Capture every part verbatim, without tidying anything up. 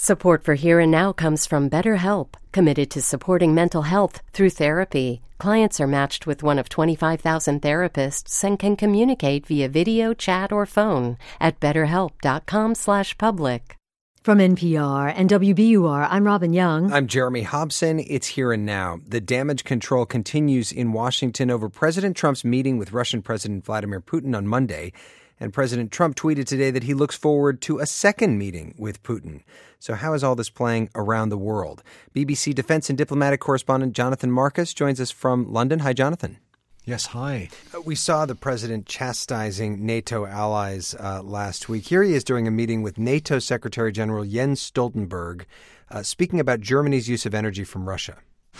Support for Here and Now comes from BetterHelp, committed to supporting mental health through therapy. Clients are matched with one of twenty-five thousand therapists and can communicate via video, chat, or phone at betterhelp.com slash public. From N P R and W B U R, I'm Robin Young. I'm Jeremy Hobson. It's Here and Now. The damage control continues in Washington over President Trump's meeting with Russian President Vladimir Putin on Monday. And President Trump tweeted today that he looks forward to a second meeting with Putin. So how is all this playing around the world? B B C defense and diplomatic correspondent Jonathan Marcus joins us from London. Hi, Jonathan. Yes, hi. We saw the president chastising NATO allies uh, last week. Here he is during a meeting with NATO Secretary General Jens Stoltenberg, uh, speaking about Germany's use of energy from Russia.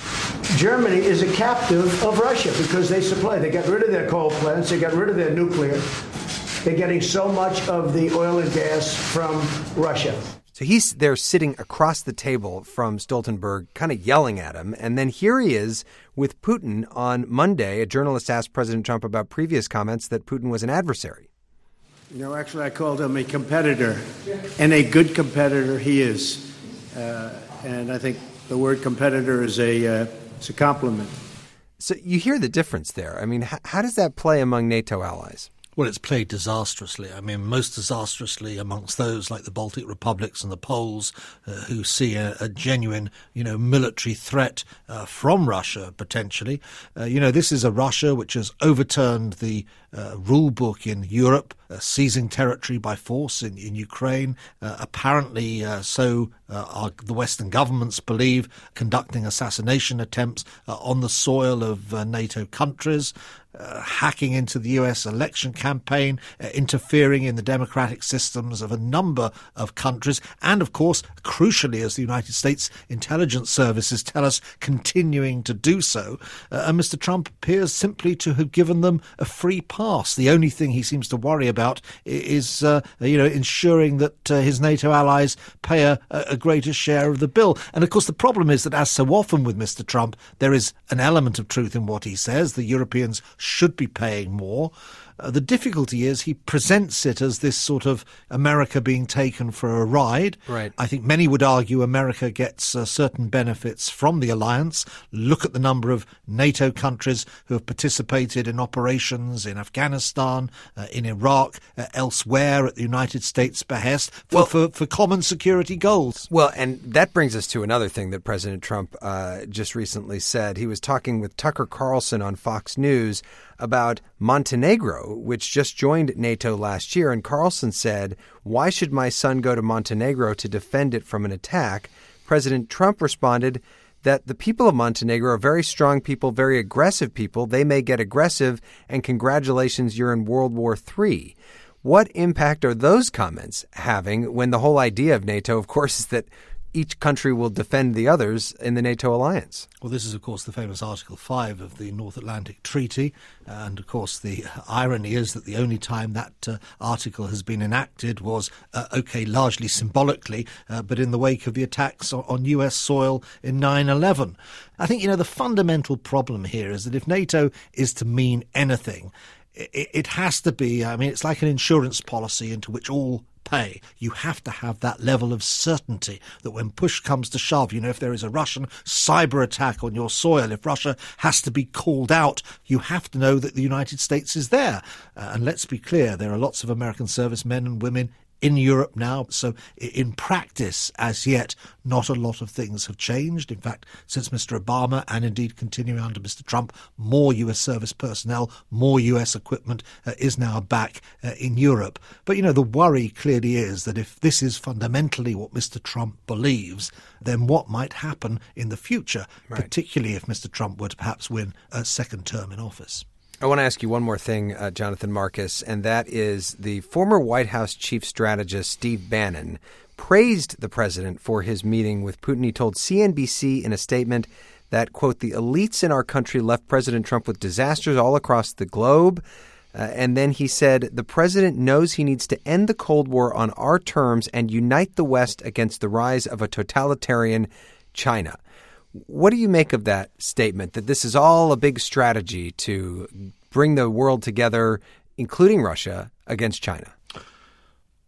Germany is a captive of Russia because they supply. They got rid of their coal plants. They got rid of their nuclear. They're getting so much of the oil and gas from Russia. So he's there sitting across the table from Stoltenberg, kind of yelling at him. And then here he is with Putin on Monday. A journalist asked President Trump about previous comments that Putin was an adversary. You know, actually, I called him a competitor, and a good competitor he is. Uh, and I think the word competitor is a, uh, it's a compliment. So you hear the difference there. I mean, h- how does that play among NATO allies? Well, it's played disastrously. I mean, most disastrously amongst those like the Baltic republics and the Poles uh, who see a, a genuine, you know, military threat uh, from Russia, potentially. Uh, you know, this is a Russia which has overturned the uh, rule book in Europe, uh, seizing territory by force in, in Ukraine, uh, apparently uh, so uh, are the Western governments believe, conducting assassination attempts uh, on the soil of uh, NATO countries. Uh, hacking into the U S election campaign, uh, interfering in the democratic systems of a number of countries, and, of course, crucially, as the United States intelligence services tell us, continuing to do so. Uh, and Mister Trump appears simply to have given them a free pass. The only thing he seems to worry about is, uh, you know, ensuring that uh, his NATO allies pay a, a greater share of the bill. And, of course, the problem is that, as so often with Mister Trump, there is an element of truth in what he says. The Europeans should be paying more. Uh, the difficulty is he presents it as this sort of America being taken for a ride. Right. I think many would argue America gets uh, certain benefits from the alliance. Look at the number of NATO countries who have participated in operations in Afghanistan, uh, in Iraq, uh, elsewhere at the United States' behest for, well, for, for common security goals. Well, and that brings us to another thing that President Trump uh, just recently said. He was talking with Tucker Carlson on Fox News about Montenegro, which just joined NATO last year. And Carlson said, "Why should my son go to Montenegro to defend it from an attack?" President Trump responded that the people of Montenegro are very strong people, very aggressive people. They may get aggressive, and congratulations, you're in World War Three. What impact are those comments having when the whole idea of NATO, of course, is that each country will defend the others in the NATO alliance? Well, this is, of course, the famous Article five of the North Atlantic Treaty. And, of course, the irony is that the only time that uh, article has been enacted was, uh, OK, largely symbolically, uh, but in the wake of the attacks on, on U S soil in nine eleven. I think, you know, the fundamental problem here is that if NATO is to mean anything, it, it has to be, I mean, it's like an insurance policy into which all pay. You have to have that level of certainty that when push comes to shove, you know, if there is a Russian cyber attack on your soil, if Russia has to be called out, you have to know that the United States is there. Uh, and let's be clear, there are lots of American servicemen and women in Europe now. So in practice, as yet, not a lot of things have changed. In fact, since Mister Obama and indeed continuing under Mister Trump, more U S service personnel, more U S equipment uh, is now back uh, in Europe. But, you know, the worry clearly is that if this is fundamentally what Mister Trump believes, then what might happen in the future, right, particularly if Mister Trump were to perhaps win a second term in office. I want to ask you one more thing, uh, Jonathan Marcus, and that is the former White House chief strategist Steve Bannon praised the president for his meeting with Putin. He told C N B C in a statement that, quote, the elites in our country left President Trump with disasters all across the globe. Uh, and then he said the president knows he needs to end the Cold War on our terms and unite the West against the rise of a totalitarian China. What do you make of that statement, that this is all a big strategy to bring the world together, including Russia, against China?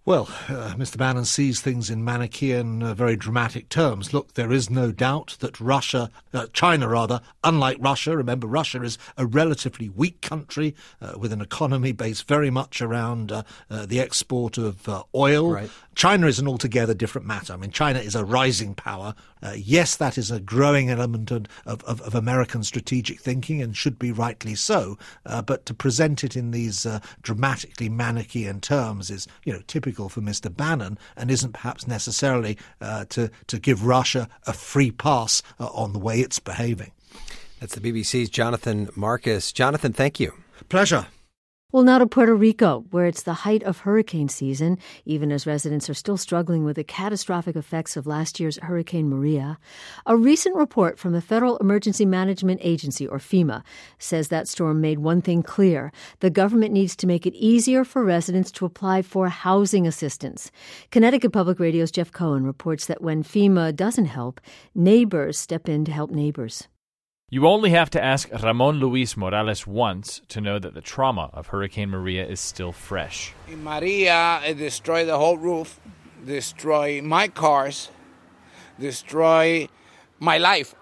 Well, uh, Mister Bannon sees things in Manichaean, uh, very dramatic terms. Look, there is no doubt that Russia, uh, China rather, unlike Russia, remember Russia is a relatively weak country uh, with an economy based very much around uh, uh, the export of uh, oil. Right. China is an altogether different matter. I mean, China is a rising power. Uh, yes, that is a growing element of, of, of American strategic thinking and should be rightly so. Uh, but to present it in these uh, dramatically Manichaean terms is, you know, typical for Mister Bannon and isn't perhaps necessarily uh, to, to give Russia a free pass uh, on the way it's behaving. That's the B B C's Jonathan Marcus. Jonathan, thank you. Pleasure. Well, now to Puerto Rico, where it's the height of hurricane season, even as residents are still struggling with the catastrophic effects of last year's Hurricane Maria. A recent report from the Federal Emergency Management Agency, or FEMA, says that storm made one thing clear. The government needs to make it easier for residents to apply for housing assistance. Connecticut Public Radio's Jeff Cohen reports that when FEMA doesn't help, neighbors step in to help neighbors. You only have to ask Ramon Luis Morales once to know that the trauma of Hurricane Maria is still fresh. Maria destroyed the whole roof, destroyed my cars, destroyed my life.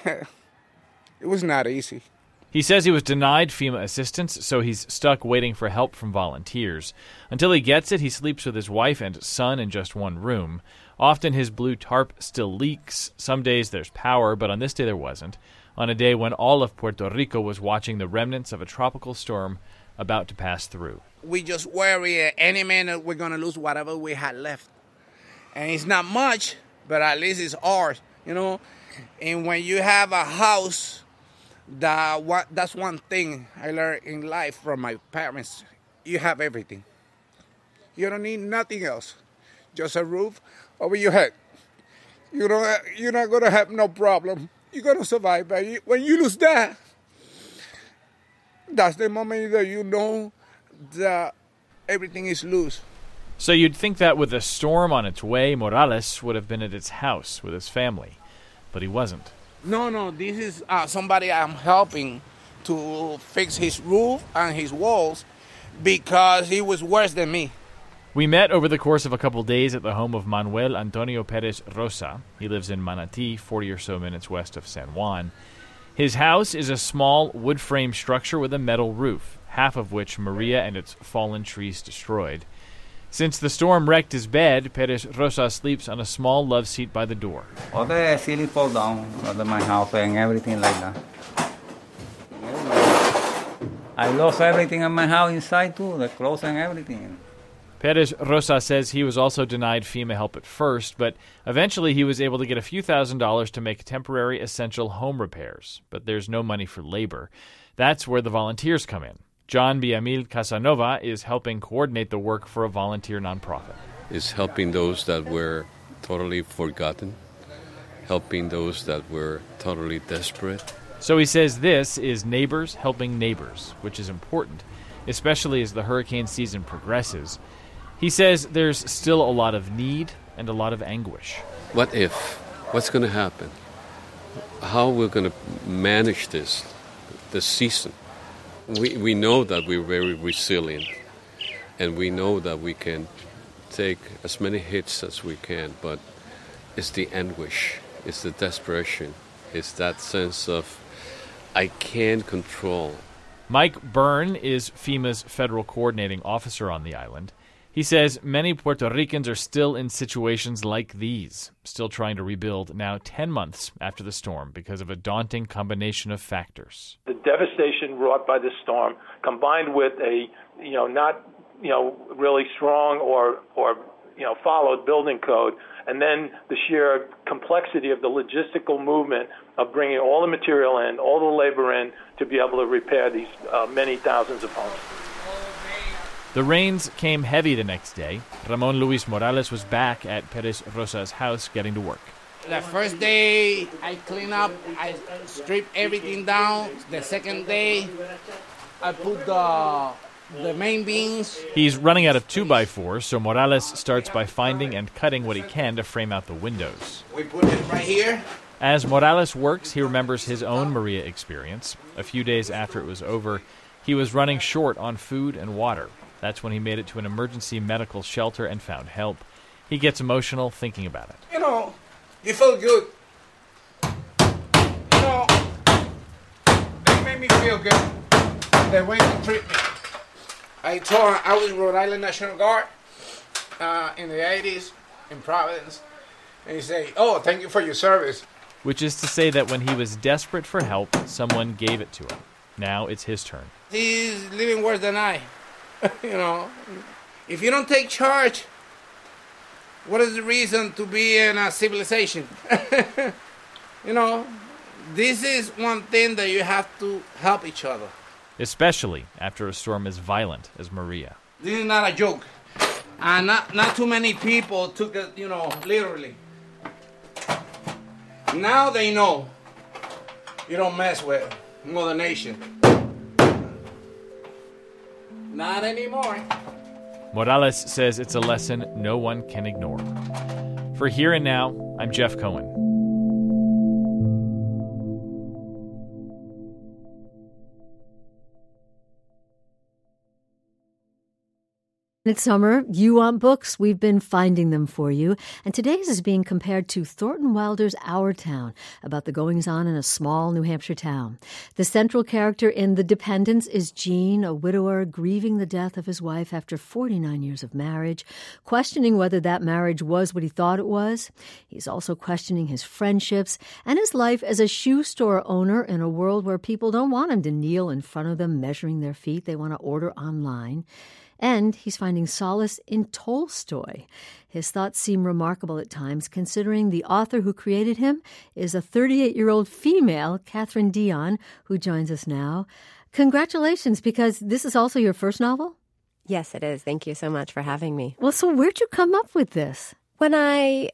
It was not easy. He says he was denied FEMA assistance, so he's stuck waiting for help from volunteers. Until he gets it, he sleeps with his wife and son in just one room. Often his blue tarp still leaks. Some days there's power, but on this day there wasn't. On a day when all of Puerto Rico was watching the remnants of a tropical storm about to pass through. We just worry any minute we're going to lose whatever we had left. And it's not much, but at least it's ours, you know. And when you have a house, that what, that's one thing I learned in life from my parents. You have everything. You don't need nothing else. Just a roof over your head. You don't, you're not going to have no problem. You're going to survive, but when you lose that, that's the moment that you know that everything is loose. So you'd think that with a storm on its way, Morales would have been at his house with his family, but he wasn't. No, no, this is uh, somebody I'm helping to fix his roof and his walls because he was worse than me. We met over the course of a couple days at the home of Manuel Antonio Perez Rosa. He lives in Manatí, forty or so minutes west of San Juan. His house is a small wood frame structure with a metal roof, half of which Maria and its fallen trees destroyed. Since the storm wrecked his bed, Perez Rosa sleeps on a small love seat by the door. All the ceiling fall down of my house and everything like that. I lost everything in my house inside too, the clothes and everything. Perez Rosa says he was also denied FEMA help at first, but eventually he was able to get a few thousand dollars to make temporary essential home repairs. But there's no money for labor. That's where the volunteers come in. John Villamil Casanova is helping coordinate the work for a volunteer nonprofit. It's helping those that were totally forgotten, helping those that were totally desperate. So he says this is neighbors helping neighbors, which is important, especially as the hurricane season progresses. He says there's still a lot of need and a lot of anguish. What if? What's going to happen? How we're going to manage this, this season? We we know that we're very resilient, and we know that we can take as many hits as we can, but it's the anguish, it's the desperation, it's that sense of I can't control. Mike Byrne is FEMA's federal coordinating officer on the island. He says many Puerto Ricans are still in situations like these, still trying to rebuild now ten months after the storm because of a daunting combination of factors. The devastation wrought by this storm, combined with a, you know, not, you know, really strong or, or, you know, followed building code, and then the sheer complexity of the logistical movement of bringing all the material in, all the labor in, to be able to repair these uh, many thousands of homes. The rains came heavy the next day. Ramon Luis Morales was back at Perez Rosa's house getting to work. The first day, I clean up, I strip everything down. The second day, I put the the main beams. He's running out of two by fours, so Morales starts by finding and cutting what he can to frame out the windows. We put it right here. As Morales works, he remembers his own Maria experience. A few days after it was over, he was running short on food and water. That's when he made it to an emergency medical shelter and found help. He gets emotional thinking about it. You know, you feel good. You know, they made me feel good. The way they treat me. I told him I was Rhode Island National Guard uh, in the eighties in Providence. And he said, oh, thank you for your service. Which is to say that when he was desperate for help, someone gave it to him. Now it's his turn. He's living worse than I. You know, if you don't take charge, what is the reason to be in a civilization? You know, this is one thing that you have to help each other. Especially after a storm as violent as Maria. This is not a joke. And not, not too many people took it, you know, literally. Now they know you don't mess with Mother Nation. Not anymore. Morales says it's a lesson no one can ignore. For Here and Now, I'm Jeff Cohen. It's summer. You want books? We've been finding them for you. And today's is being compared to Thornton Wilder's Our Town, about the goings-on in a small New Hampshire town. The central character in The Dependents is Gene, a widower grieving the death of his wife after forty-nine years of marriage, questioning whether that marriage was what he thought it was. He's also questioning his friendships and his life as a shoe store owner in a world where people don't want him to kneel in front of them measuring their feet. They want to order online. And he's finding solace in Tolstoy. His thoughts seem remarkable at times, considering the author who created him is a thirty-eight-year-old female, Catherine Dion, who joins us now. Congratulations, because this is also your first novel? Yes, it is. Thank you so much for having me. Well, so where'd you come up with this? When I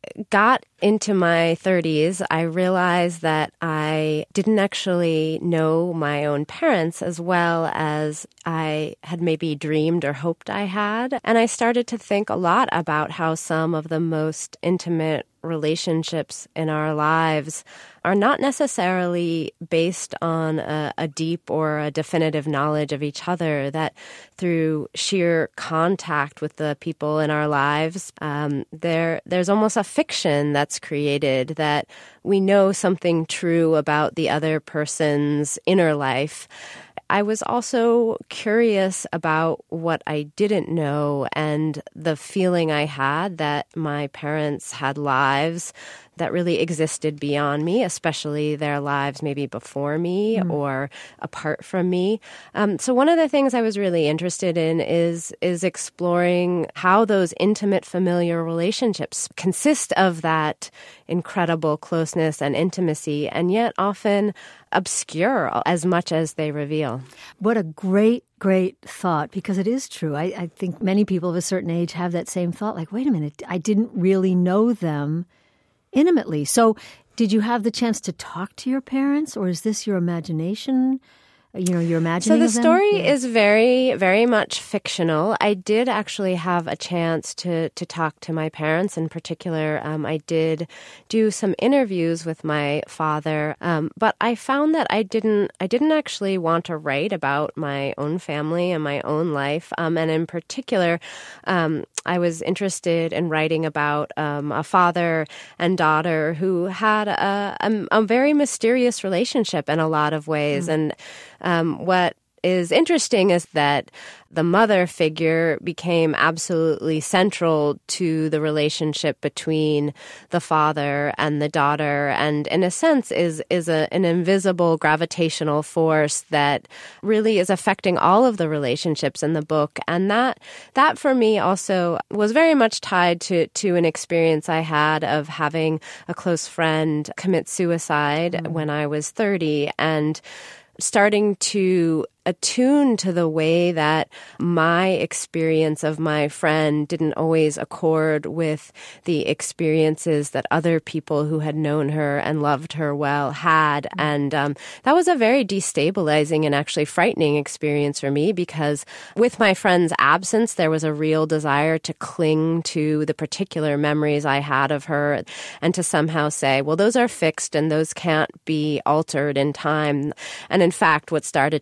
got into my thirties, I realized that I didn't actually know my own parents as well as I had maybe dreamed or hoped I had. And I started to think a lot about how some of the most intimate relationships in our lives are not necessarily based on a, a deep or a definitive knowledge of each other, that through sheer contact with the people in our lives, um, there there's almost a fiction that's created that we know something true about the other person's inner life. I was also curious about what I didn't know and the feeling I had that my parents had lives that really existed beyond me, especially their lives maybe before me mm. or apart from me. Um, so one of the things I was really interested in is is exploring how those intimate familiar relationships consist of that incredible closeness and intimacy, and yet often obscure as much as they reveal. What a great, great thought, because it is true. I, I think many people of a certain age have that same thought, like, wait a minute, I didn't really know them intimately. So did you have the chance to talk to your parents, or is this your imagination? You know, you're imagining So the story yeah. is very, very much fictional. I did actually have a chance to, to talk to my parents. In particular, um, I did do some interviews with my father, um, but I found that I didn't, I didn't actually want to write about my own family and my own life. Um, and in particular, um, I was interested in writing about um, a father and daughter who had a, a, a very mysterious relationship in a lot of ways. Mm. And Um, what is interesting is that the mother figure became absolutely central to the relationship between the father and the daughter, and in a sense is is a, an invisible gravitational force that really is affecting all of the relationships in the book. And that that for me also was very much tied to to an experience I had of having a close friend commit suicide mm-hmm. when I was thirty, and starting to attune to the way that my experience of my friend didn't always accord with the experiences that other people who had known her and loved her well had. And um, that was a very destabilizing and actually frightening experience for me, because with my friend's absence, there was a real desire to cling to the particular memories I had of her and to somehow say, well, those are fixed and those can't be altered in time. And in fact, what started to happen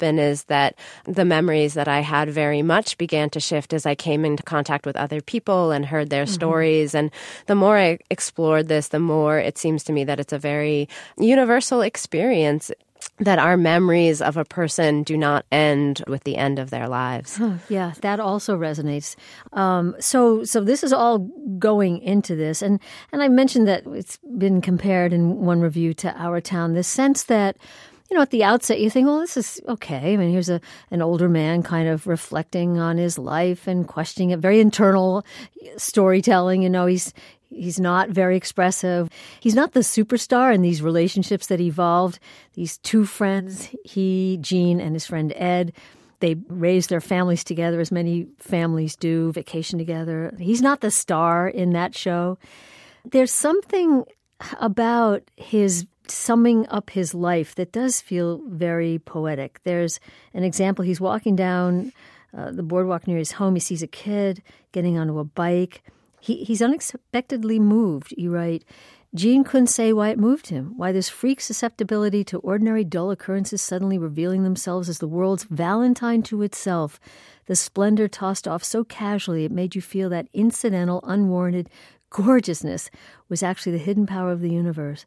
happen is that the memories that I had very much began to shift as I came into contact with other people and heard their mm-hmm. stories. And the more I explored this, the more it seems to me that it's a very universal experience, that our memories of a person do not end with the end of their lives. Huh, yeah, that also resonates. Um, so so this is all going into this. And, and I mentioned that it's been compared in one review to Our Town, this sense that, you know, at the outset you think, well, this is okay. I mean, here's a an older man kind of reflecting on his life and questioning it. Very internal storytelling, you know, he's He's not very expressive. He's not the superstar in these relationships that evolved. These two friends, he, Gene, and his friend Ed, they raised their families together, as many families do, vacation together. He's not the star in that show. There's something about his summing up his life that does feel very poetic. There's an example. He's walking down uh, the boardwalk near his home. He sees a kid getting onto a bike. He, he's unexpectedly moved, you write. Gene couldn't say why it moved him, why this freak susceptibility to ordinary dull occurrences suddenly revealing themselves as the world's Valentine to itself, the splendor tossed off so casually it made you feel that incidental, unwarranted gorgeousness was actually the hidden power of the universe.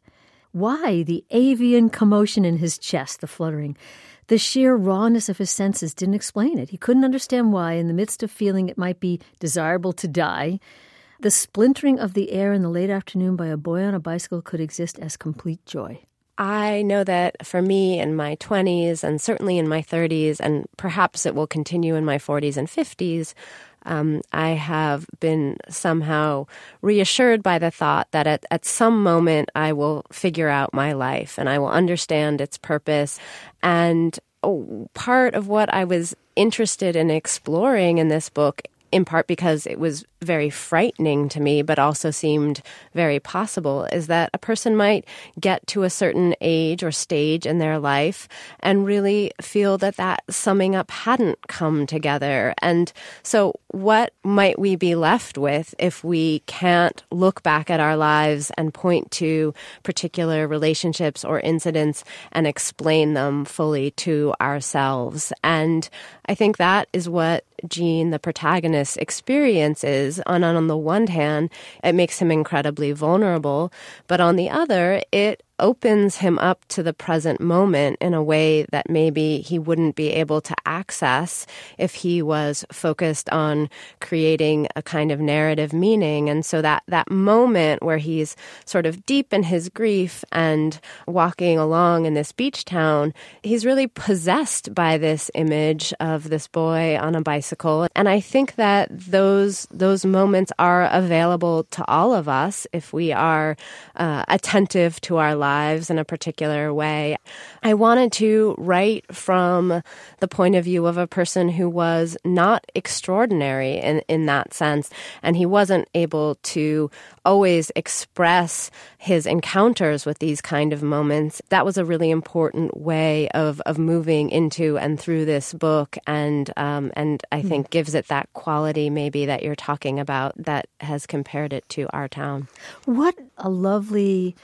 Why the avian commotion in his chest, the fluttering? The sheer rawness of his senses didn't explain it. He couldn't understand why, in the midst of feeling it might be desirable to die, the splintering of the air in the late afternoon by a boy on a bicycle could exist as complete joy. I know that for me in my twenties and certainly in my thirties, and perhaps it will continue in my forties and fifties, um, I have been somehow reassured by the thought that at, at some moment I will figure out my life and I will understand its purpose. And oh, part of what I was interested in exploring in this book, in part because it was very frightening to me, but also seemed very possible, is that a person might get to a certain age or stage in their life and really feel that that summing up hadn't come together. And so what might we be left with if we can't look back at our lives and point to particular relationships or incidents and explain them fully to ourselves? And I think that is what Gene, the protagonist, experiences. On, on the one hand, it makes him incredibly vulnerable, but on the other, it opens him up to the present moment in a way that maybe he wouldn't be able to access if he was focused on creating a kind of narrative meaning. And so that, that moment where he's sort of deep in his grief and walking along in this beach town, he's really possessed by this image of this boy on a bicycle. And I think that those those moments are available to all of us if we are uh, attentive to our lives lives in a particular way. I wanted to write from the point of view of a person who was not extraordinary in, in that sense, and he wasn't able to always express his encounters with these kind of moments. That was a really important way of, of moving into and through this book, and um, and I think gives it that quality maybe that you're talking about that has compared it to Our Town. What a lovely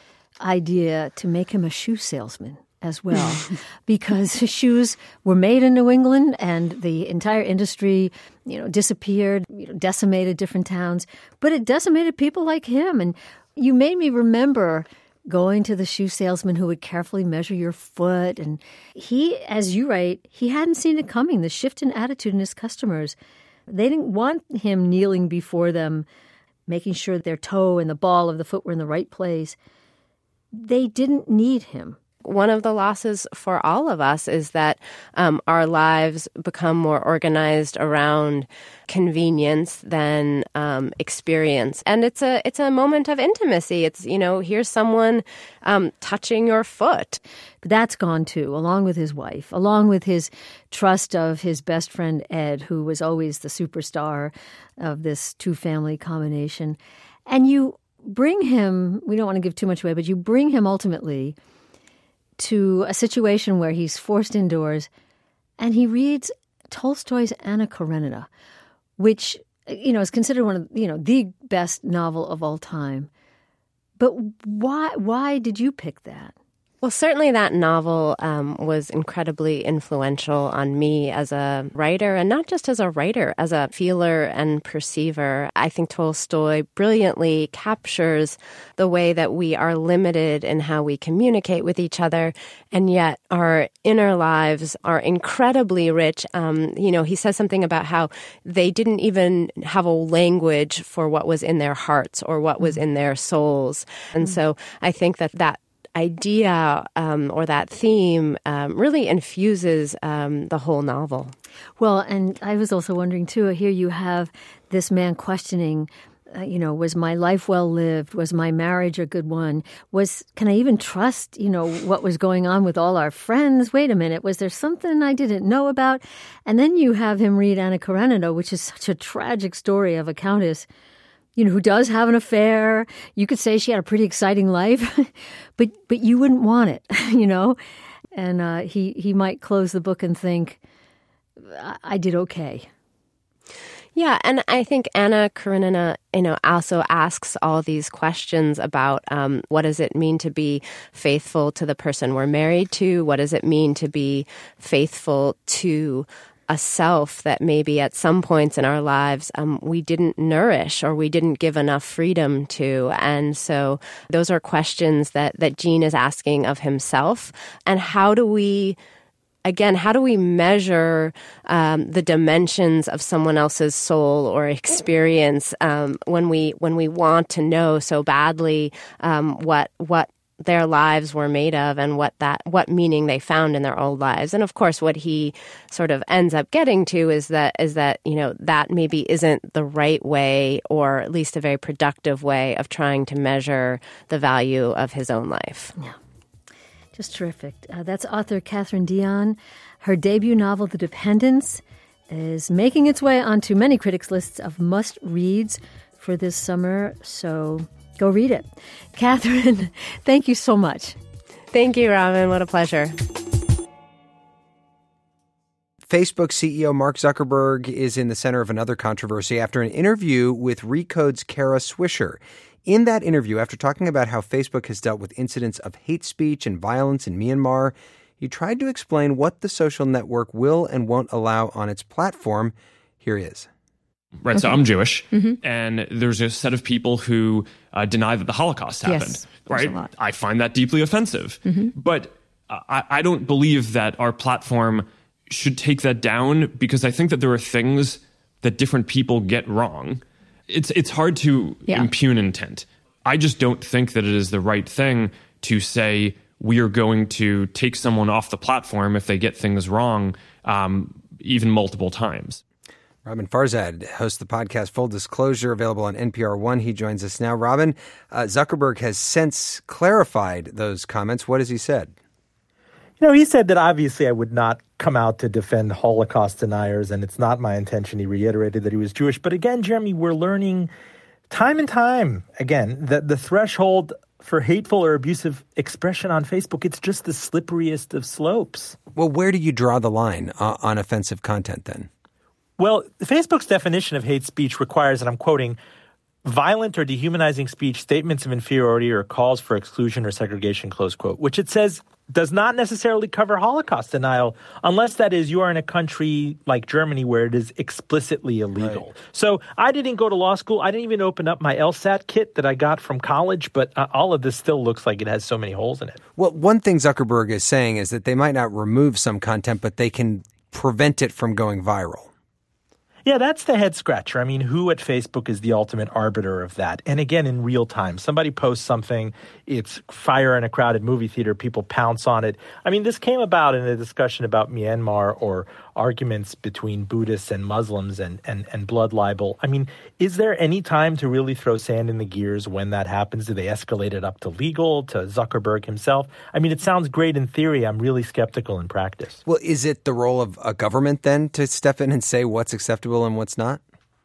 idea to make him a shoe salesman as well, because his shoes were made in New England and the entire industry, you know, disappeared, you know, decimated different towns, but it decimated people like him. And you made me remember going to the shoe salesman who would carefully measure your foot. And he, as you write, he hadn't seen it coming, the shift in attitude in his customers. They didn't want him kneeling before them, making sure their toe and the ball of the foot were in the right place. They didn't need him. One of the losses for all of us is that um, our lives become more organized around convenience than um, experience. And it's a it's a moment of intimacy. It's, you know, here's someone um, touching your foot. But that's gone too, along with his wife, along with his trust of his best friend Ed, who was always the superstar of this two-family combination. And you bring him, we don't want to give too much away, but you bring him ultimately to a situation where he's forced indoors and he reads Tolstoy's Anna Karenina, which, you know, is considered one of, you know, the best novel of all time. But why why did you pick that? Well, certainly that novel um, was incredibly influential on me as a writer, and not just as a writer, as a feeler and perceiver. I think Tolstoy brilliantly captures the way that we are limited in how we communicate with each other, and yet our inner lives are incredibly rich. Um, you know, he says something about how they didn't even have a language for what was in their hearts or what was in their souls. And mm-hmm. so I think that that idea um, or that theme um, really infuses um, the whole novel. Well, and I was also wondering, too, here you have this man questioning, uh, you know, was my life well lived? Was my marriage a good one? Was can I even trust, you know, what was going on with all our friends? Wait a minute, was there something I didn't know about? And then you have him read Anna Karenina, which is such a tragic story of a countess, you know, who does have an affair. You could say she had a pretty exciting life, but but you wouldn't want it, you know. And uh, he he might close the book and think, I, I did okay. Yeah, and I think Anna Karenina, you know, also asks all these questions about um, what does it mean to be faithful to the person we're married to? What does it mean to be faithful to a self that maybe at some points in our lives um, we didn't nourish or we didn't give enough freedom to? And so those are questions that, that Gene is asking of himself. And how do we, again, how do we measure um, the dimensions of someone else's soul or experience um, when we when we want to know so badly um, what what their lives were made of and what that what meaning they found in their old lives? And of course, what he sort of ends up getting to is that is that you know that maybe isn't the right way, or at least a very productive way of trying to measure the value of his own life. Yeah. Just terrific. Uh, that's author Kathryn Dionne. Her debut novel, The Dependents, is making its way onto many critics' lists of must-reads for this summer, so go read it. Kathryn, thank you so much. Thank you, Robin. What a pleasure. Facebook C E O Mark Zuckerberg is in the center of another controversy after an interview with Recode's Kara Swisher. In that interview, after talking about how Facebook has dealt with incidents of hate speech and violence in Myanmar, he tried to explain what the social network will and won't allow on its platform. Here he is. Right, okay. So I'm Jewish, mm-hmm. and there's a set of people who uh, deny that the Holocaust happened. Yes, right? I find that deeply offensive. Mm-hmm. But I, I don't believe that our platform should take that down, because I think that there are things that different people get wrong. It's it's hard to yeah. impugn intent. I just don't think that it is the right thing to say we are going to take someone off the platform if they get things wrong, um, even multiple times. Robin Farzad hosts the podcast Full Disclosure, available on N P R One. He joins us now. Robin, uh, Zuckerberg has since clarified those comments. What has he said? You know, he said that obviously I would not come out to defend Holocaust deniers, and it's not my intention. He reiterated that he was Jewish. But again, Jeremy, we're learning time and time again that the threshold for hateful or abusive expression on Facebook, it's just the slipperiest of slopes. Well, where do you draw the line uh, on offensive content then? Well, Facebook's definition of hate speech requires, and I'm quoting, violent or dehumanizing speech, statements of inferiority, or calls for exclusion or segregation, close quote, which it says does not necessarily cover Holocaust denial, unless that is you are in a country like Germany where it is explicitly illegal. Right. So I didn't go to law school. I didn't even open up my LSAT kit that I got from college, but uh, all of this still looks like it has so many holes in it. Well, one thing Zuckerberg is saying is that they might not remove some content, but they can prevent it from going viral. Yeah, that's the head scratcher. I mean, who at Facebook is the ultimate arbiter of that? And again, in real time, somebody posts something, it's fire in a crowded movie theater, people pounce on it. I mean, this came about in a discussion about Myanmar or arguments between Buddhists and Muslims and, and, and blood libel. I mean, is there any time to really throw sand in the gears when that happens? Do they escalate it up to legal, to Zuckerberg himself? I mean, it sounds great in theory. I'm really skeptical in practice. Well, is it the role of a government then to step in and say what's acceptable and what's not?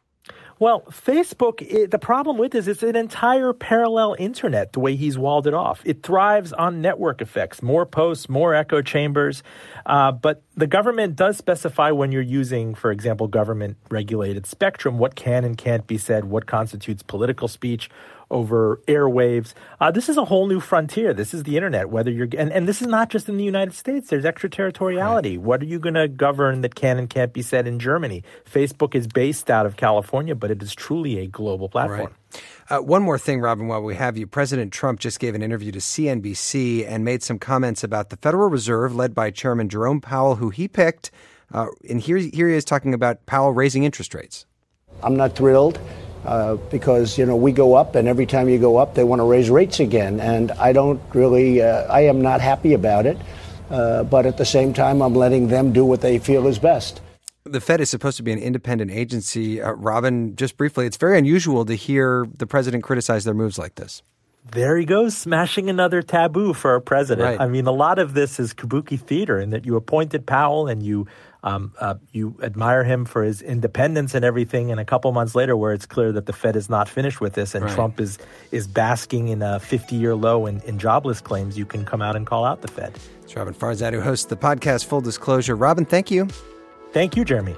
Well, Facebook, it, the problem with this is it's an entire parallel internet, the way he's walled it off. It thrives on network effects, more posts, more echo chambers. Uh, but the government does specify when you're using, for example, government-regulated spectrum, what can and can't be said, what constitutes political speech over airwaves. Uh, this is a whole new frontier. This is the internet. Whether you're and, and this is not just in the United States. There's extraterritoriality. Right. What are you going to govern that can and can't be said in Germany? Facebook is based out of California, but it is truly a global platform. Right. Uh, one more thing, Robin, while we have you. President Trump just gave an interview to C N B C and made some comments about the Federal Reserve, led by Chairman Jerome Powell, who he picked. Uh, and here, here he is talking about Powell raising interest rates. I'm not thrilled uh, because, you know, we go up, and every time you go up, they want to raise rates again. And I don't really, uh, I am not happy about it. Uh, but at the same time, I'm letting them do what they feel is best. The Fed is supposed to be an independent agency. Uh, Robin, just briefly, it's very unusual to hear the president criticize their moves like this. There he goes, smashing another taboo for a president. Right. I mean, a lot of this is kabuki theater in that you appointed Powell and you um, uh, you admire him for his independence and everything. And a couple months later, where it's clear that the Fed is not finished with this and right. Trump is is basking in a fifty-year low in, in jobless claims, you can come out and call out the Fed. It's Robin Farzad, who hosts the podcast Full Disclosure. Robin, thank you. Thank you, Jeremy.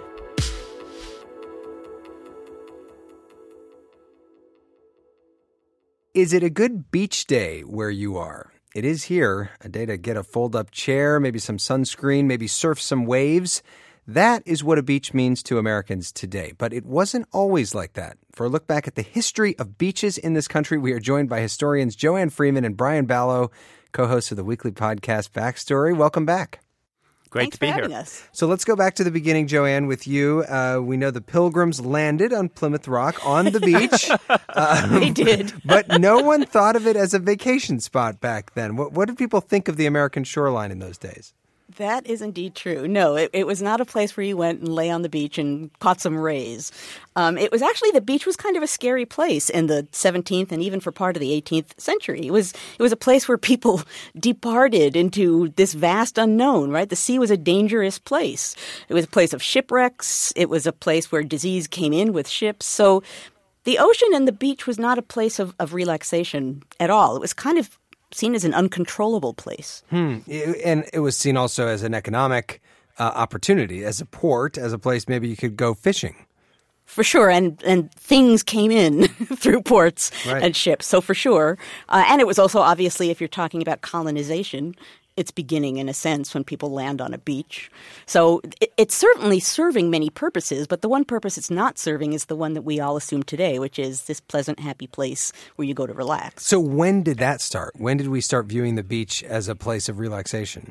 Is it a good beach day where you are? It is here, a day to get a fold-up chair, maybe some sunscreen, maybe surf some waves. That is what a beach means to Americans today. But it wasn't always like that. For a look back at the history of beaches in this country, we are joined by historians Joanne Freeman and Brian Ballo, co-hosts of the weekly podcast Backstory. Welcome back. Great Thanks to be for here. having us. So let's go back to the beginning, Joanne, with you. Uh, we know the Pilgrims landed on Plymouth Rock on the beach. um, they did. But no one thought of it as a vacation spot back then. What, what did people think of the American shoreline in those days? That is indeed true. No, it, it was not a place where you went and lay on the beach and caught some rays. Um, it was actually, the beach was kind of a scary place in the seventeenth and even for part of the eighteenth century. It was it was a place where people departed into this vast unknown, right? The sea was a dangerous place. It was a place of shipwrecks. It was a place where disease came in with ships. So the ocean and the beach was not a place of, of relaxation at all. It was kind of seen as an uncontrollable place. Hmm. And it was seen also as an economic uh, opportunity, as a port, as a place maybe you could go fishing. For sure, and and things came in through ports right. and ships, so for sure. Uh, and it was also, obviously, if you're talking about colonization, it's beginning in a sense when people land on a beach. So it, it's certainly serving many purposes, but the one purpose it's not serving is the one that we all assume today, which is this pleasant, happy place where you go to relax. So when did that start? When did we start viewing the beach as a place of relaxation?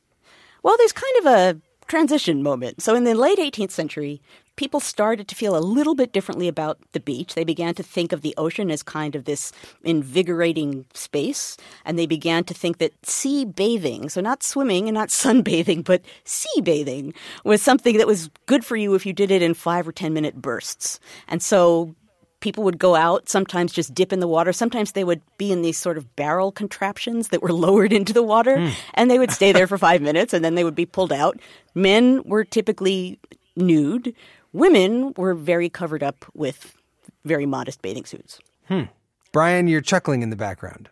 Well, there's kind of a transition moment. So in the late eighteenth century, people started to feel a little bit differently about the beach. They began to think of the ocean as kind of this invigorating space, and they began to think that sea bathing, so not swimming and not sunbathing, but sea bathing, was something that was good for you if you did it in five or ten minute bursts. And so people would go out, sometimes just dip in the water. Sometimes they would be in these sort of barrel contraptions that were lowered into the water, mm. and they would stay there for five minutes, and then they would be pulled out. Men were typically nude. Women were very covered up with very modest bathing suits. Hmm. Brian, you're chuckling in the background.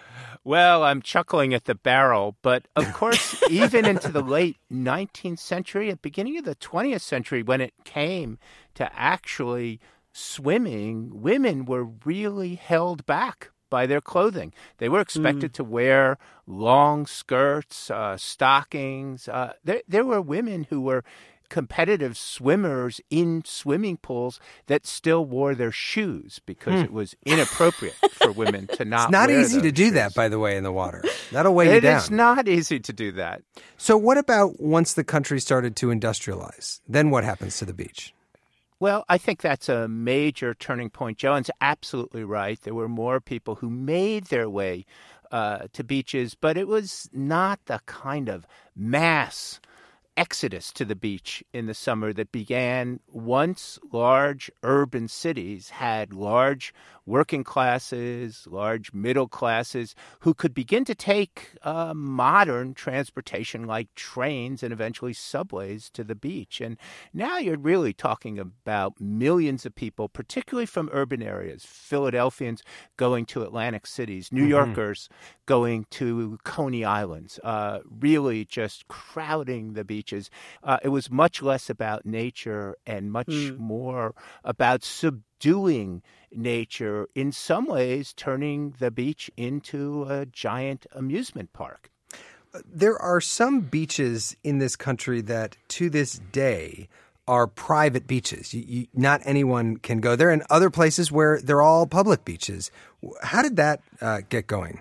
Well, I'm chuckling at the barrel, but of course, even into the late nineteenth century, at the beginning of the twentieth century, when it came to actually swimming, women were really held back by their clothing. They were expected mm. to wear long skirts, uh, stockings. Uh, there, there were women who were competitive swimmers in swimming pools that still wore their shoes because hmm. it was inappropriate for women to not It's not wear easy those to do shoes. that, by the way, in the water. That'll weigh you It down. is not easy to do that. So what about once the country started to industrialize? Then what happens to the beach? Well, I think that's a major turning point. Joan's absolutely right. There were more people who made their way uh, to beaches, but it was not the kind of mass exodus to the beach in the summer that began once large urban cities had large working classes, large middle classes who could begin to take uh, modern transportation like trains and eventually subways to the beach. And now you're really talking about millions of people, particularly from urban areas, Philadelphians going to Atlantic cities, New mm-hmm. Yorkers going to Coney Islands, uh, really just crowding the beaches. Uh, it was much less about nature and much mm. more about subduing subduing nature, in some ways turning the beach into a giant amusement park. There are some beaches in this country that, to this day, are private beaches. You, you, not anyone can go there, and other places where they're all public beaches. How did that uh, get going?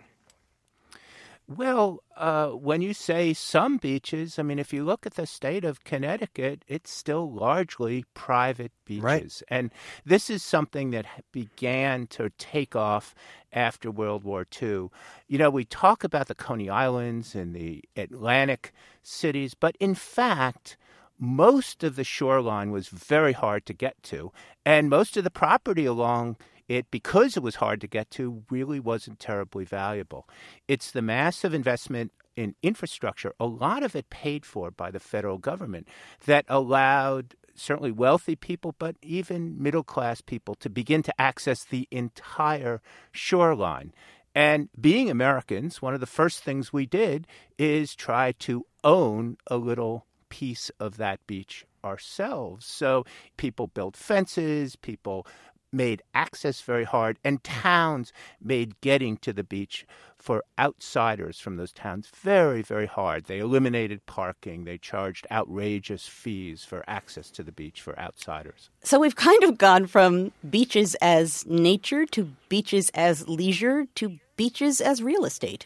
Well, uh, when you say some beaches, I mean, if you look at the state of Connecticut, it's still largely private beaches. Right. And this is something that began to take off after World War Two. You know, we talk about the Coney Islands and the Atlantic cities, but in fact, most of the shoreline was very hard to get to, and most of the property along it, because it was hard to get to, really wasn't terribly valuable. It's the massive investment in infrastructure, a lot of it paid for by the federal government, that allowed certainly wealthy people, but even middle-class people, to begin to access the entire shoreline. And being Americans, one of the first things we did is try to own a little piece of that beach ourselves. So people built fences, people made access very hard, and towns made getting to the beach for outsiders from those towns very, very hard. They eliminated parking. They charged outrageous fees for access to the beach for outsiders. So we've kind of gone from beaches as nature to beaches as leisure to beaches as real estate.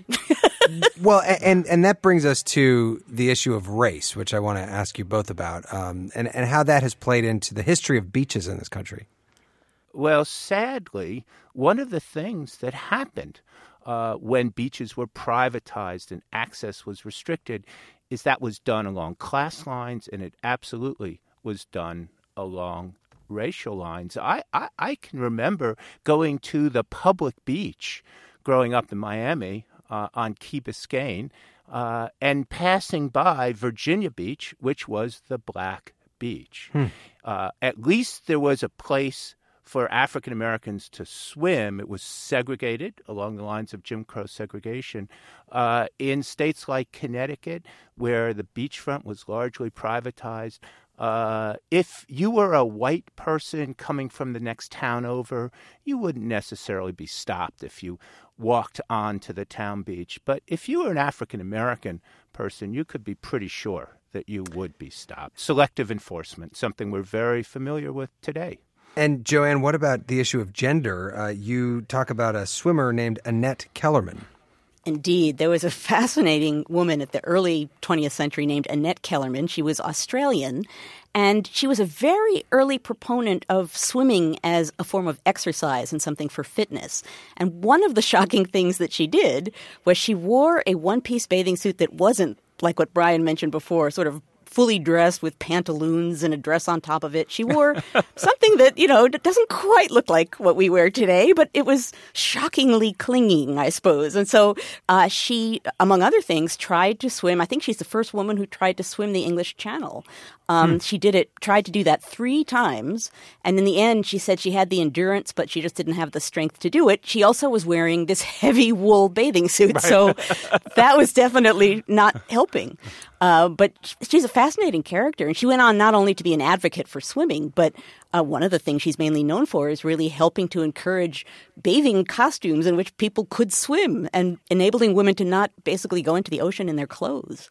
Well, and and that brings us to the issue of race, which I want to ask you both about, um, and, and how that has played into the history of beaches in this country. Well, sadly, one of the things that happened uh, when beaches were privatized and access was restricted is that was done along class lines, and it absolutely was done along racial lines. I, I, I can remember going to the public beach growing up in Miami uh, on Key Biscayne uh, and passing by Virginia Beach, which was the black beach. Hmm. Uh, at least there was a place for African Americans to swim. It was segregated along the lines of Jim Crow segregation. Uh, in states like Connecticut, where the beachfront was largely privatized, uh, if you were a white person coming from the next town over, you wouldn't necessarily be stopped if you walked onto the town beach. But if you were an African American person, you could be pretty sure that you would be stopped. Selective enforcement, something we're very familiar with today. And Joanne, what about the issue of gender? Uh, you talk about a swimmer named Annette Kellerman. Indeed. There was a fascinating woman at the early twentieth century named Annette Kellerman. She was Australian, and she was a very early proponent of swimming as a form of exercise and something for fitness. And one of the shocking things that she did was she wore a one-piece bathing suit that wasn't like what Brian mentioned before, sort of fully dressed with pantaloons and a dress on top of it. She wore something that, you know, doesn't quite look like what we wear today, but it was shockingly clinging, I suppose. And so uh, she, among other things, tried to swim. I think she's the first woman who tried to swim the English Channel. Um, hmm. She did it, tried to do that three times. And in the end, she said she had the endurance, but she just didn't have the strength to do it. She also was wearing this heavy wool bathing suit. Right. So that was definitely not helping. Uh, but she's a fascinating character. And she went on not only to be an advocate for swimming, but uh, one of the things she's mainly known for is really helping to encourage bathing costumes in which people could swim and enabling women to not basically go into the ocean in their clothes.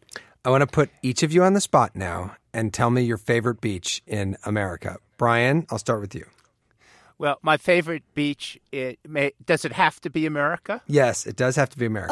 I want to put each of you on the spot now and tell me your favorite beach in America. Brian, I'll start with you. Well, my favorite beach, it may, does it have to be America? Yes, it does have to be America.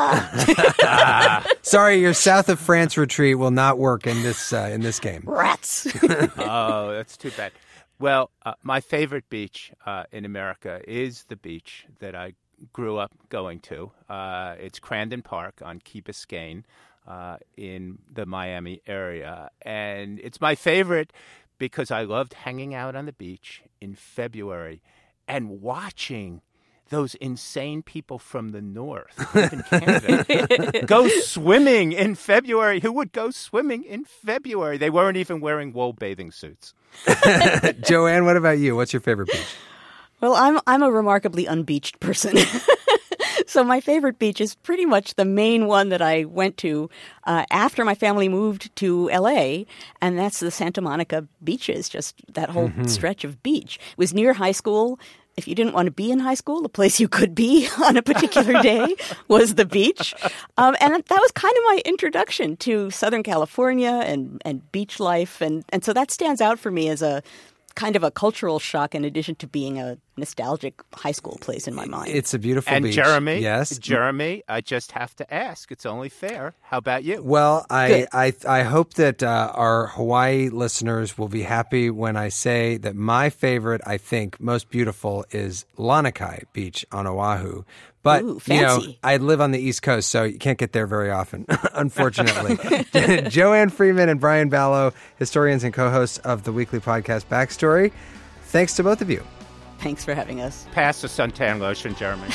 Ah. Sorry, your South of France retreat will not work in this uh, in this game. Rats. Oh, that's too bad. Well, uh, my favorite beach uh, in America is the beach that I grew up going to. Uh, it's Crandon Park on Key Biscayne uh, in the Miami area. And it's my favorite because I loved hanging out on the beach in February and watching those insane people from the north, in Canada, go swimming in February. Who would go swimming in February? They weren't even wearing wool bathing suits. Joanne, what about you? What's your favorite beach? Well, I'm I'm a remarkably unbeached person. So my favorite beach is pretty much the main one that I went to uh, after my family moved to L A, and that's the Santa Monica beaches, just that whole mm-hmm. stretch of beach. It was near high school. If you didn't want to be in high school, the place you could be on a particular day was the beach. Um, and that was kind of my introduction to Southern California and, and beach life. And, and so that stands out for me as a kind of a cultural shock in addition to being a nostalgic high school place in my mind. It's a beautiful and beach. And Jeremy, yes, Jeremy, I just have to ask. It's only fair. How about you? Well, I I, I hope that uh, our Hawaii listeners will be happy when I say that my favorite, I think, most beautiful is Lanikai Beach on Oahu. But, Ooh, you know, I live on the East Coast, so you can't get there very often, unfortunately. Joanne Freeman and Brian Ballo, historians and co-hosts of the weekly podcast Backstory. Thanks to both of you. Thanks for having us. Pass the suntan lotion, Jeremy.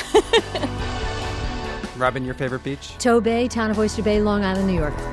Robin, your favorite beach? Toh Bay, town of Oyster Bay, Long Island, New York.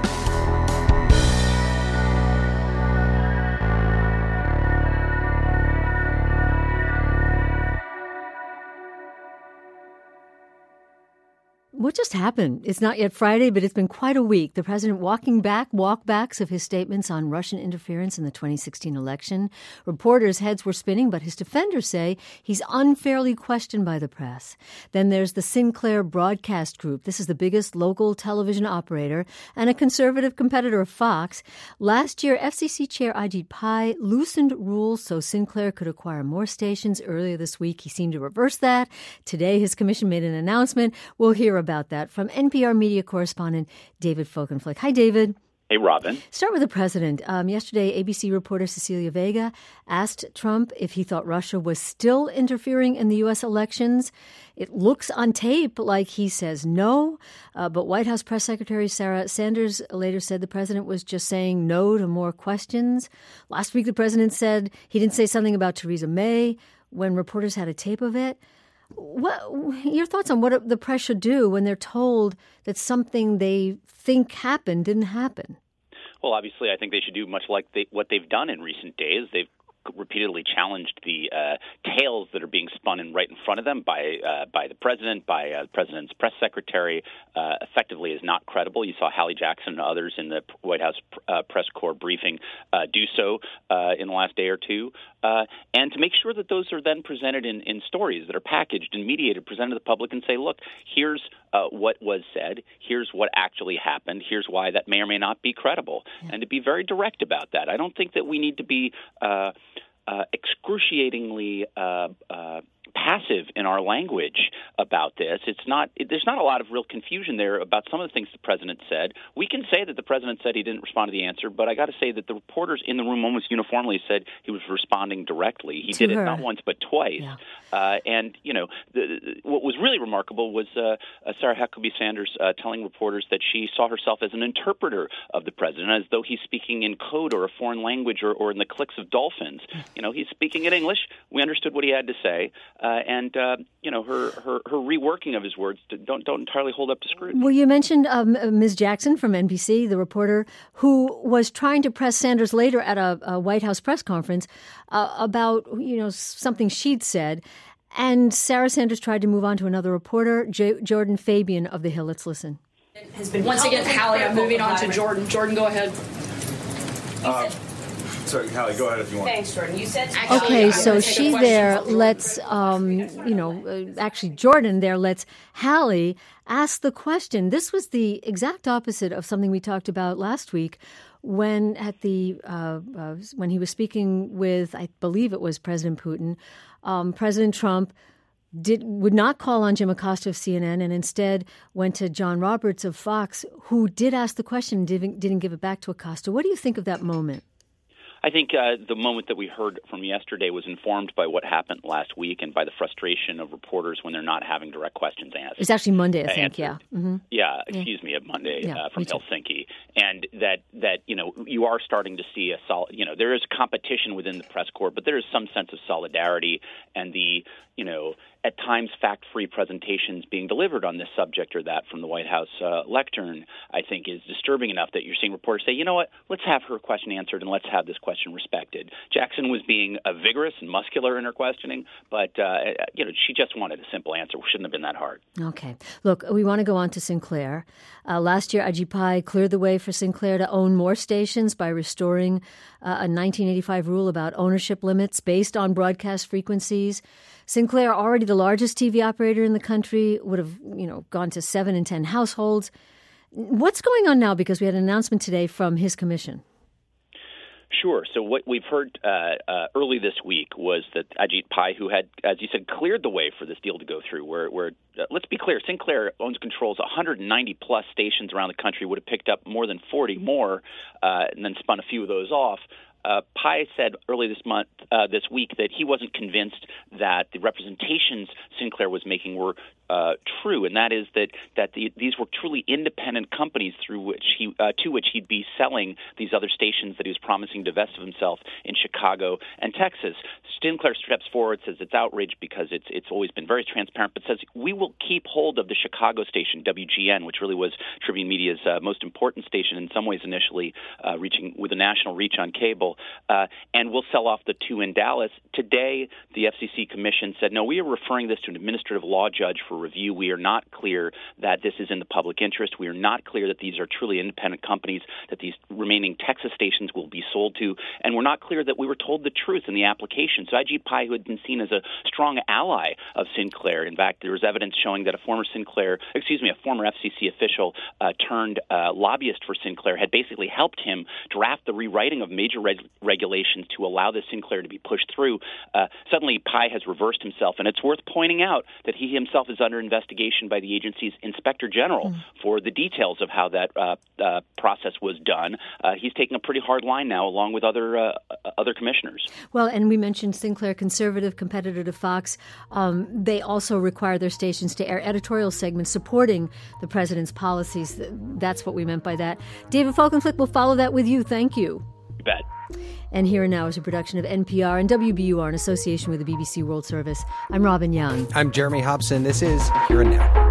What just happened? It's not yet Friday, but it's been quite a week. The president walking back walkbacks of his statements on Russian interference in the twenty sixteen election. Reporters' heads were spinning, but his defenders say he's unfairly questioned by the press. Then there's the Sinclair Broadcast Group. This is the biggest local television operator and a conservative competitor of Fox. Last year, F C C Chair Ajit Pai loosened rules so Sinclair could acquire more stations. Earlier this week, he seemed to reverse that. Today, his commission made an announcement. We'll hear about about that from N P R media correspondent David Folkenflik. Hi, David. Hey, Robin. Start with the president. Um, yesterday, A B C reporter Cecilia Vega asked Trump if he thought Russia was still interfering in the U S elections. It looks on tape like he says no, uh, but White House Press Secretary Sarah Sanders later said the president was just saying no to more questions. Last week, the president said he didn't say something about Theresa May when reporters had a tape of it. What your thoughts on what the press should do when they're told that something they think happened didn't happen? Well, obviously, I think they should do much like they, what they've done in recent days. They've repeatedly challenged the uh, tales that are being spun in right in front of them by uh, by the president, by uh, the president's press secretary, uh, effectively is not credible. You saw Hallie Jackson and others in the White House uh, press corps briefing uh, do so uh, in the last day or two. Uh, and to make sure that those are then presented in, in stories that are packaged and mediated, presented to the public and say, look, here's uh, what was said, here's what actually happened, here's why that may or may not be credible, yeah. and to be very direct about that. I don't think that we need to be uh, uh, excruciatingly uh, uh, passive in our language about this. It's not. It, there's not a lot of real confusion there about some of the things the president said. We can say that the president said he didn't respond to the answer, but I got to say that the reporters in the room almost uniformly said he was responding directly. He to did her. it not once but twice. Yeah. Uh, and you know, the, the, what was really remarkable was uh, uh, Sarah Huckabee Sanders uh, telling reporters that she saw herself as an interpreter of the president, as though he's speaking in code or a foreign language or, or in the clicks of dolphins. You know, he's speaking in English. We understood what he had to say. Uh, and, uh, you know, her, her, her reworking of his words don't don't entirely hold up to scrutiny. Well, you mentioned um, Miz Jackson from N B C, the reporter, who was trying to press Sanders later at a, a White House press conference uh, about, you know, something she'd said. And Sarah Sanders tried to move on to another reporter, J- Jordan Fabian of The Hill. Let's listen. Has been Once again, Hallie, I'm moving on to Jordan. Jordan, go ahead. Uh, Sorry, Hallie, go ahead if you want. Thanks, Jordan. You said okay, so she's there. Let's, um, you know, uh, actually, Jordan there. Let's Hallie ask the question. This was the exact opposite of something we talked about last week when at the uh, uh, when he was speaking with, I believe it was President Putin. Um, President Trump did would not call on Jim Acosta of C N N and instead went to John Roberts of Fox, who did ask the question and didn't, didn't give it back to Acosta. What do you think of that moment? I think uh, the moment that we heard from yesterday was informed by what happened last week and by the frustration of reporters when they're not having direct questions asked. It's actually Monday, I think, answered. yeah. Mm-hmm. Yeah, excuse yeah. me, Monday yeah, uh, from Helsinki. And that, that, you know, you are starting to see a solid, you know, there is competition within the press corps, but there is some sense of solidarity and the, you know, at times fact-free presentations being delivered on this subject or that from the White House uh, lectern, I think is disturbing enough that you're seeing reporters say, you know what, let's have her question answered and let's have this question respected. Jackson was being uh, vigorous and muscular in her questioning, but uh, you know, she just wanted a simple answer. It shouldn't have been that hard. Okay. Look, we want to go on to Sinclair. Uh, last year, Ajit Pai cleared the way for Sinclair to own more stations by restoring uh, a nineteen eighty-five rule about ownership limits based on broadcast frequencies. Sinclair, already the largest T V operator in the country, would have, you know, gone to seven in ten households. What's going on now? Because we had an announcement today from his commission. Sure. So what we've heard uh, uh, early this week was that Ajit Pai, who had, as you said, cleared the way for this deal to go through, where, where uh, let's be clear, Sinclair owns controls one hundred ninety plus stations around the country, would have picked up more than forty more uh, and then spun a few of those off. Uh, Pai said early this month, uh, this week, that he wasn't convinced that the representations Sinclair was making were uh, true, and that is that that the, these were truly independent companies through which he uh, to which he'd be selling these other stations that he was promising to divest of himself in Chicago and Texas. Sinclair steps forward, says it's outraged because it's it's always been very transparent, but says we will keep hold of the Chicago station, W G N, which really was Tribune Media's uh, most important station in some ways initially, uh, reaching with a national reach on cable. Uh, and we'll sell off the two in Dallas. Today, the F C C Commission said, no, we are referring this to an administrative law judge for review. We are not clear that this is in the public interest. We are not clear that these are truly independent companies, that these remaining Texas stations will be sold to. And we're not clear that we were told the truth in the application. So Ajit Pai, who had been seen as a strong ally of Sinclair, in fact, there was evidence showing that a former Sinclair, excuse me, a former F C C official uh, turned uh, lobbyist for Sinclair had basically helped him draft the rewriting of major reg- regulations to allow this Sinclair to be pushed through. Uh, suddenly, Pai has reversed himself, and it's worth pointing out that he himself is under investigation by the agency's Inspector General mm. for the details of how that uh, uh, process was done. Uh, he's taking a pretty hard line now, along with other uh, other commissioners. Well, and we mentioned Sinclair, conservative competitor to Fox. Um, they also require their stations to air editorial segments supporting the president's policies. That's what we meant by that. David Folkenflik will follow that with you. Thank you. You bet. And Here and Now is a production of N P R and W B U R in association with the B B C World Service. I'm Robin Young. I'm Jeremy Hobson. This is Here and Now.